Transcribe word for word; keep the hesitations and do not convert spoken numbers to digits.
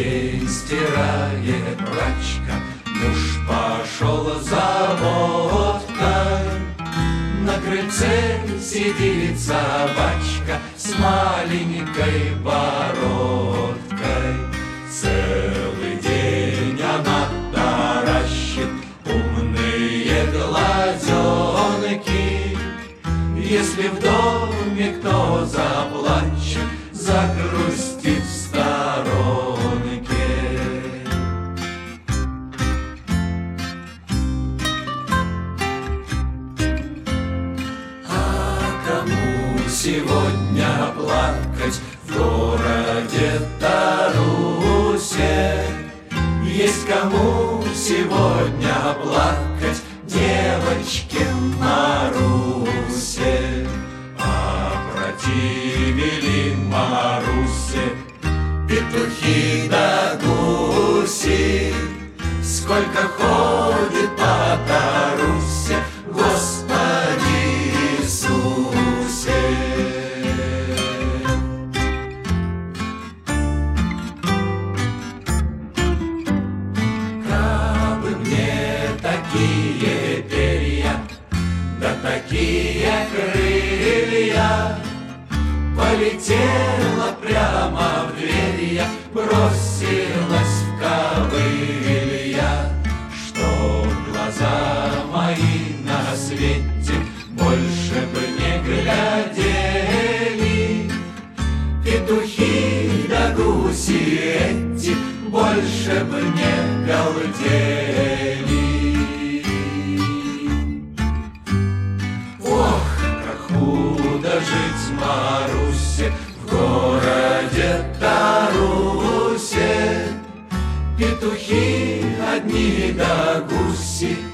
день стирает прачка, муж пошел за водкой. На крыльце сидит собачка с маленькой бородкой. Целый день она таращит умные глазенки. Если в доме кто заплачет, загрустит в сторонке. Сегодня плакать в городе Тарусе? Есть кому сегодня плакать, девочке Марусе? Опротивили Марусе петухи да гуси. Сколько ходит по Тарусе, Господи Иисусе. Кабы мне такие перья, да такие крылья, полетела прямо в дверь я, бросилась в ковылья, чтоб глаза мои на свете больше бы не глядели. Петухи да гуси эти больше бы не галдели. Ох, как худо жить Марусе в городе Тарусе. Петухи одни да гуси